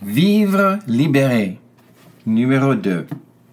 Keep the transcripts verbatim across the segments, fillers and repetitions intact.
Vivre libéré. Numéro deux.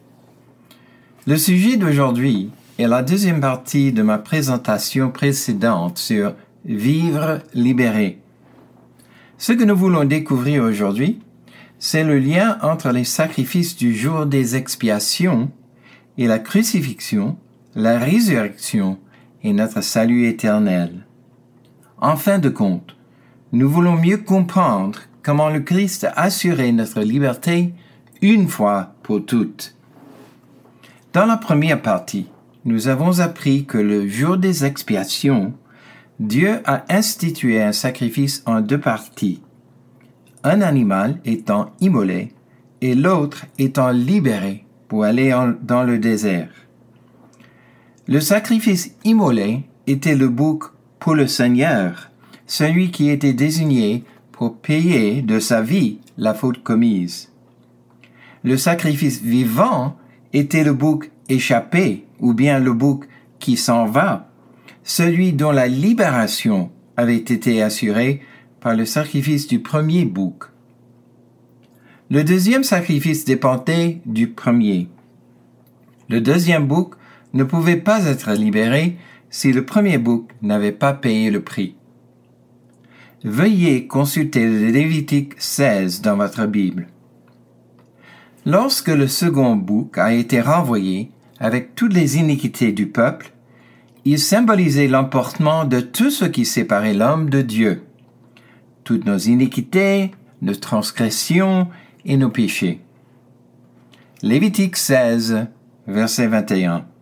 Le sujet d'aujourd'hui est la deuxième partie de ma présentation précédente sur Vivre libéré. Ce que nous voulons découvrir aujourd'hui, c'est le lien entre les sacrifices du jour des expiations et la crucifixion, la résurrection et notre salut éternel. En fin de compte, nous voulons mieux comprendre comment le Christ a assuré notre liberté une fois pour toutes. Dans la première partie, nous avons appris que le jour des expiations, Dieu a institué un sacrifice en deux parties, un animal étant immolé et l'autre étant libéré pour aller en, dans le désert. Le sacrifice immolé était le bouc pour le Seigneur, celui qui était désigné pour payer de sa vie la faute commise. Le sacrifice vivant était le bouc échappé, ou bien le bouc qui s'en va, celui dont la libération avait été assurée par le sacrifice du premier bouc. Le deuxième sacrifice dépendait du premier. Le deuxième bouc ne pouvait pas être libéré si le premier bouc n'avait pas payé le prix. Veuillez consulter le Lévitique seize dans votre Bible. Lorsque le second bouc a été renvoyé avec toutes les iniquités du peuple, il symbolisait l'emportement de tout ce qui séparait l'homme de Dieu, toutes nos iniquités, nos transgressions et nos péchés. Lévitique seize, verset vingt et un.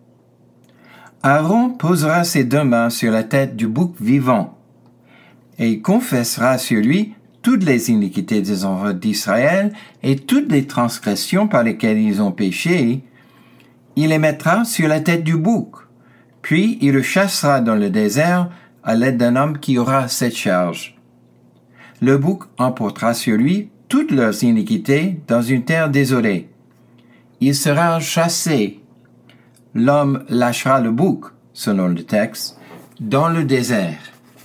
Aaron posera ses deux mains sur la tête du bouc vivant, et il confessera sur lui toutes les iniquités des enfants d'Israël et toutes les transgressions par lesquelles ils ont péché. Il les mettra sur la tête du bouc, puis il le chassera dans le désert à l'aide d'un homme qui aura cette charge. Le bouc emportera sur lui toutes leurs iniquités dans une terre désolée. Il sera chassé. L'homme lâchera le bouc, selon le texte, dans le désert.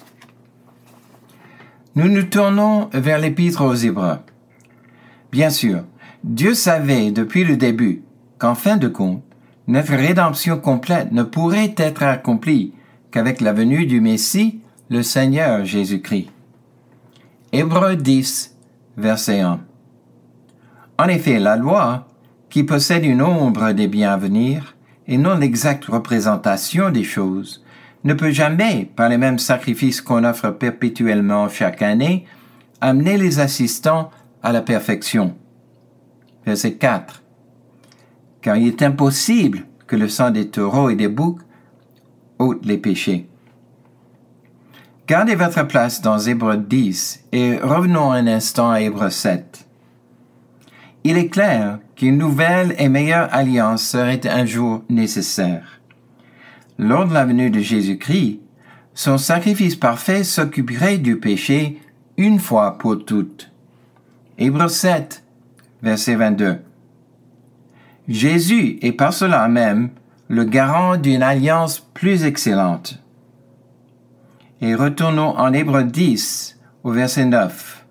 Nous nous tournons vers l'Épître aux Hébreux. Bien sûr, Dieu savait depuis le début qu'en fin de compte, notre rédemption complète ne pourrait être accomplie qu'avec la venue du Messie, le Seigneur Jésus-Christ. Hébreux dix, verset un. En effet, la loi, qui possède une ombre des biens à venir, et non l'exacte représentation des choses, ne peut jamais, par les mêmes sacrifices qu'on offre perpétuellement chaque année, amener les assistants à la perfection. Verset quatre. Car il est impossible que le sang des taureaux et des boucs ôte les péchés. Gardez votre place dans Hébreux dix et revenons un instant à Hébreux sept. Il est clair qu'une nouvelle et meilleure alliance serait un jour nécessaire. Lors de la venue de Jésus-Christ, son sacrifice parfait s'occuperait du péché une fois pour toutes. Hébreux sept, verset vingt-deux. Jésus est par cela même le garant d'une alliance plus excellente. Et retournons en Hébreux dix, au verset neuf.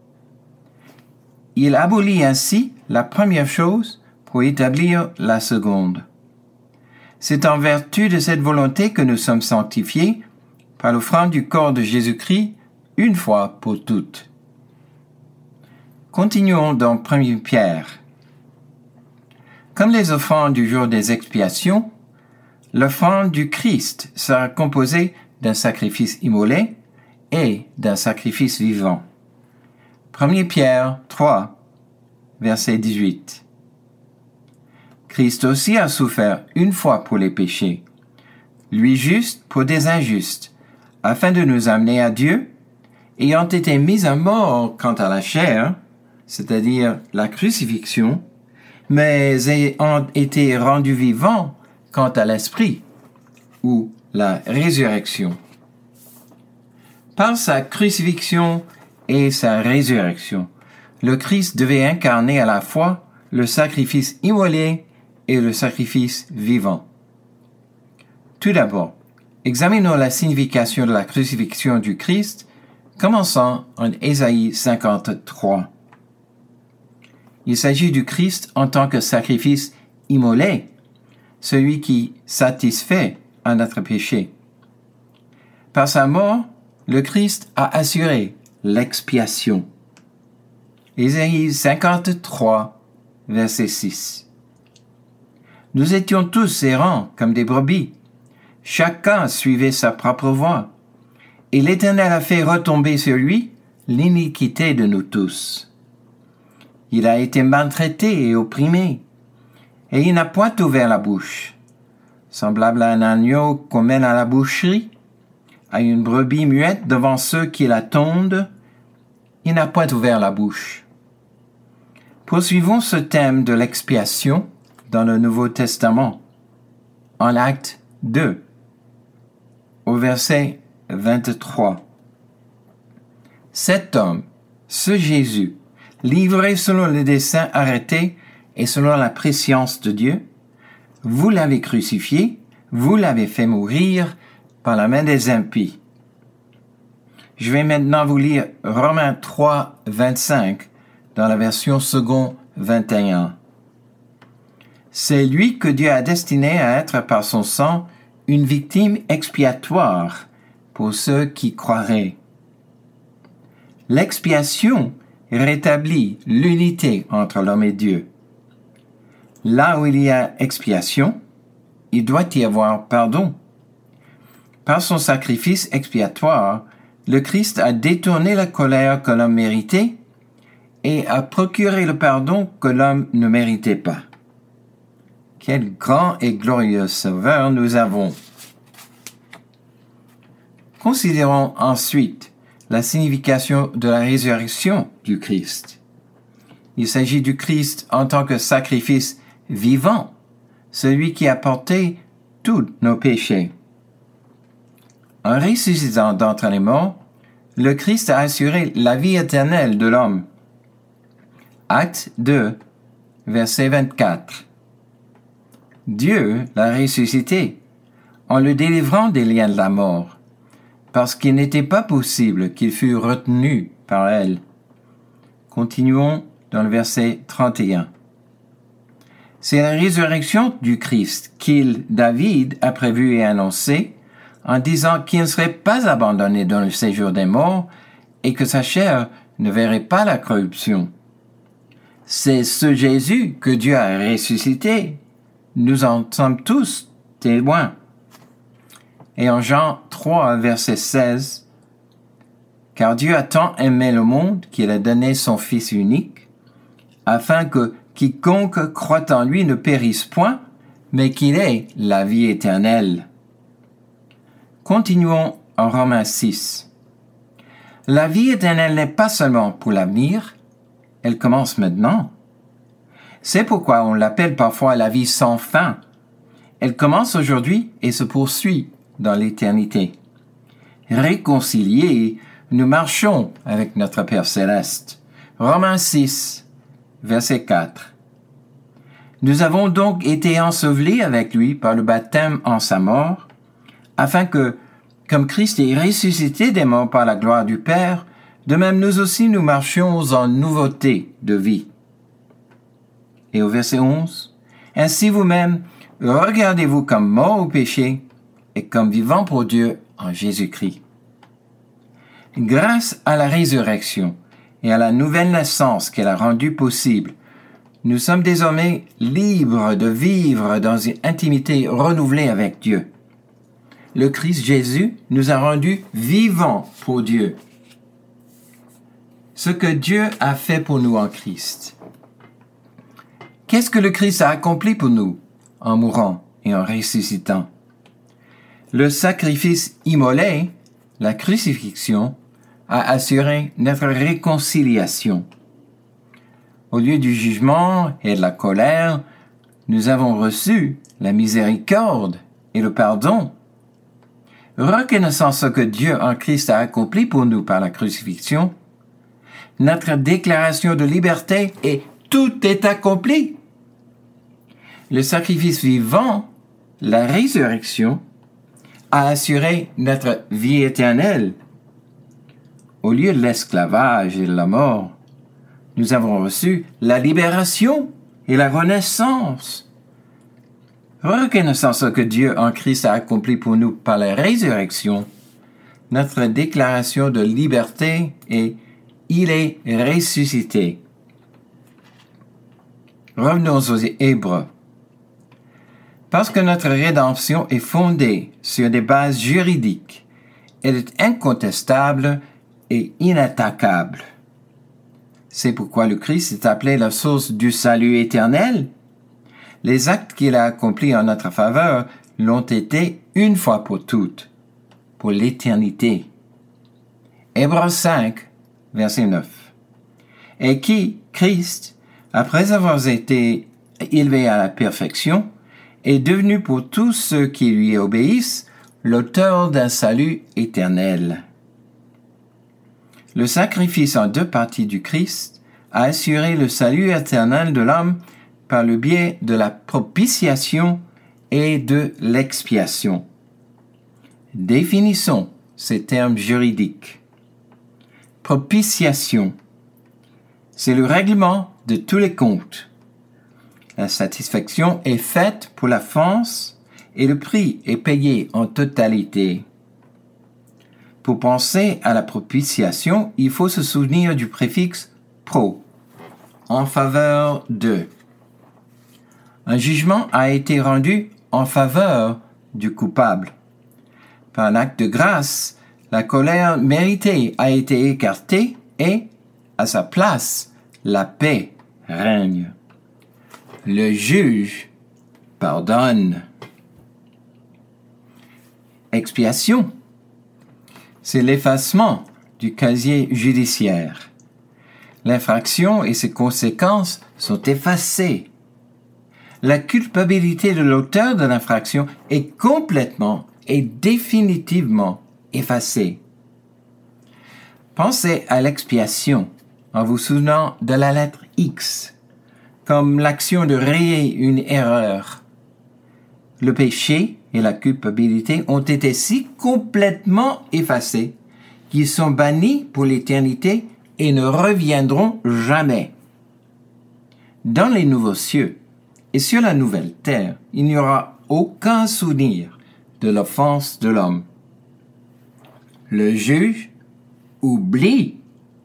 Il abolit ainsi la première chose pour établir la seconde. C'est en vertu de cette volonté que nous sommes sanctifiés par l'offrande du corps de Jésus-Christ une fois pour toutes. Continuons dans première Pierre. Comme les offrandes du jour des expiations, l'offrande du Christ sera composée d'un sacrifice immolé et d'un sacrifice vivant. première Pierre trois, verset dix-huit. Christ aussi a souffert une fois pour les péchés, lui juste pour des injustes, afin de nous amener à Dieu, ayant été mis à mort quant à la chair, c'est-à-dire la crucifixion, mais ayant été rendu vivant quant à l'esprit, ou la résurrection. Par sa crucifixion et sa résurrection, le Christ devait incarner à la fois le sacrifice immolé et le sacrifice vivant. Tout d'abord, examinons la signification de la crucifixion du Christ, commençant en Ésaïe cinquante-trois. Il s'agit du Christ en tant que sacrifice immolé, celui qui satisfait à notre péché. Par sa mort, le Christ a assuré l'expiation. Ésaïe cinquante-trois, verset six. Nous étions tous errants comme des brebis. Chacun suivait sa propre voie. Et l'Éternel a fait retomber sur lui l'iniquité de nous tous. Il a été maltraité et opprimé, et il n'a point ouvert la bouche. Semblable à un agneau qu'on mène à la boucherie, à une brebis muette devant ceux qui la tondent, il n'a point ouvert la bouche. Poursuivons ce thème de l'expiation dans le Nouveau Testament, en Actes deux, au verset vingt-trois. Cet homme, ce Jésus, livré selon le dessein arrêté et selon la prescience de Dieu, vous l'avez crucifié, vous l'avez fait mourir par la main des impies. Je vais maintenant vous lire Romains trois, vingt-cinq dans la version second vingt et un. C'est lui que Dieu a destiné à être par son sang une victime expiatoire pour ceux qui croiraient. L'expiation rétablit l'unité entre l'homme et Dieu. Là où il y a expiation, il doit y avoir pardon. Par son sacrifice expiatoire, le Christ a détourné la colère que l'homme méritait et a procuré le pardon que l'homme ne méritait pas. Quel grand et glorieux Sauveur nous avons! Considérons ensuite la signification de la résurrection du Christ. Il s'agit du Christ en tant que sacrifice vivant, celui qui a porté tous nos péchés. En ressuscitant d'entre les morts, le Christ a assuré la vie éternelle de l'homme. Acte deux, verset vingt-quatre. Dieu l'a ressuscité en le délivrant des liens de la mort, parce qu'il n'était pas possible qu'il fût retenu par elle. Continuons dans le verset trente et un. C'est la résurrection du Christ qu'il, David, a prévu et annoncé en disant qu'il ne serait pas abandonné dans le séjour des morts et que sa chair ne verrait pas la corruption. C'est ce Jésus que Dieu a ressuscité. Nous en sommes tous témoins. Et en Jean trois, verset seize, « Car Dieu a tant aimé le monde qu'il a donné son Fils unique, afin que quiconque croit en lui ne périsse point, mais qu'il ait la vie éternelle. » Continuons en Romains six. La vie éternelle n'est pas seulement pour l'avenir, elle commence maintenant. C'est pourquoi on l'appelle parfois la vie sans fin. Elle commence aujourd'hui et se poursuit dans l'éternité. Réconciliés, nous marchons avec notre Père céleste. Romains six, verset quatre. Nous avons donc été ensevelis avec lui par le baptême en sa mort, afin que, comme Christ est ressuscité des morts par la gloire du Père, de même nous aussi nous marchions en nouveauté de vie. Et au verset onze, « Ainsi vous-même, regardez-vous comme morts au péché et comme vivants pour Dieu en Jésus-Christ. » Grâce à la résurrection et à la nouvelle naissance qu'elle a rendue possible, nous sommes désormais libres de vivre dans une intimité renouvelée avec Dieu. Le Christ Jésus nous a rendus vivants pour Dieu. Ce que Dieu a fait pour nous en Christ. Qu'est-ce que le Christ a accompli pour nous en mourant et en ressuscitant? Le sacrifice immolé, la crucifixion, a assuré notre réconciliation. Au lieu du jugement et de la colère, nous avons reçu la miséricorde et le pardon. Reconnaissant ce que Dieu en Christ a accompli pour nous par la crucifixion, notre déclaration de liberté est « tout est accompli ». Le sacrifice vivant, la résurrection, a assuré notre vie éternelle. Au lieu de l'esclavage et de la mort, nous avons reçu la libération et la renaissance. Reconnaissant ce que Dieu en Christ a accompli pour nous par la résurrection, notre déclaration de liberté est « Il est ressuscité ». Revenons aux Hébreux. Parce que notre rédemption est fondée sur des bases juridiques, elle est incontestable et inattaquable. C'est pourquoi le Christ est appelé la source du salut éternel. Les actes qu'il a accomplis en notre faveur l'ont été une fois pour toutes, pour l'éternité. Hébreux cinq, verset neuf. Et qui, Christ, après avoir été élevé à la perfection, est devenu pour tous ceux qui lui obéissent l'auteur d'un salut éternel. Le sacrifice en deux parties du Christ a assuré le salut éternel de l'homme par le biais de la propitiation et de l'expiation. Définissons ces termes juridiques. Propitiation, c'est le règlement de tous les comptes. La satisfaction est faite pour l'offense et le prix est payé en totalité. Pour penser à la propitiation, il faut se souvenir du préfixe « pro », en faveur de. Un jugement a été rendu en faveur du coupable. Par un acte de grâce, la colère méritée a été écartée et, à sa place, la paix règne. Le juge pardonne. Expiation, c'est l'effacement du casier judiciaire. L'infraction et ses conséquences sont effacées. La culpabilité de l'auteur de l'infraction est complètement et définitivement effacée. Pensez à l'expiation en vous souvenant de la lettre X, comme l'action de rayer une erreur. Le péché et la culpabilité ont été si complètement effacés qu'ils sont bannis pour l'éternité et ne reviendront jamais. Dans les nouveaux cieux et sur la nouvelle terre, il n'y aura aucun souvenir de l'offense de l'homme. Le juge oublie.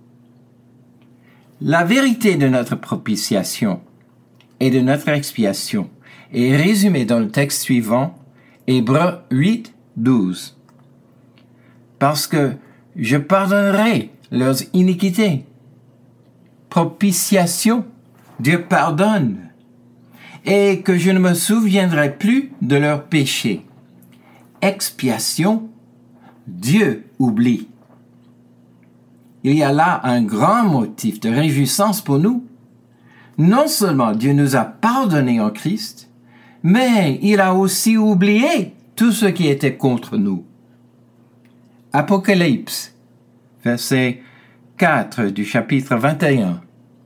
La vérité de notre propitiation et de notre expiation est résumée dans le texte suivant, Hébreux huit, douze. Parce que je pardonnerai leurs iniquités. Propitiation, Dieu pardonne. Et que je ne me souviendrai plus de leurs péchés. Expiation, Dieu oublie. Il y a là un grand motif de réjouissance pour nous. Non seulement Dieu nous a pardonné en Christ, mais il a aussi oublié tout ce qui était contre nous. Apocalypse, verset quatre du chapitre vingt et un.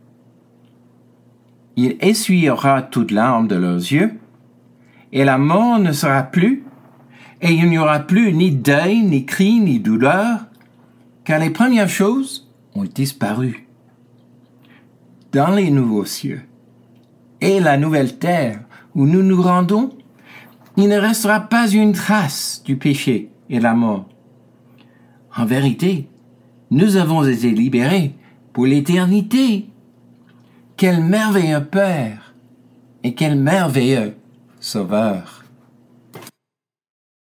Il essuiera toute larme de leurs yeux, et la mort ne sera plus, et il n'y aura plus ni deuil, ni cri, ni douleur, car les premières choses ont disparu. Dans les nouveaux cieux et la nouvelle terre où nous nous rendons, il ne restera pas une trace du péché et la mort. En vérité, nous avons été libérés pour l'éternité. Quel merveilleux Père et quel merveilleux Sauveur!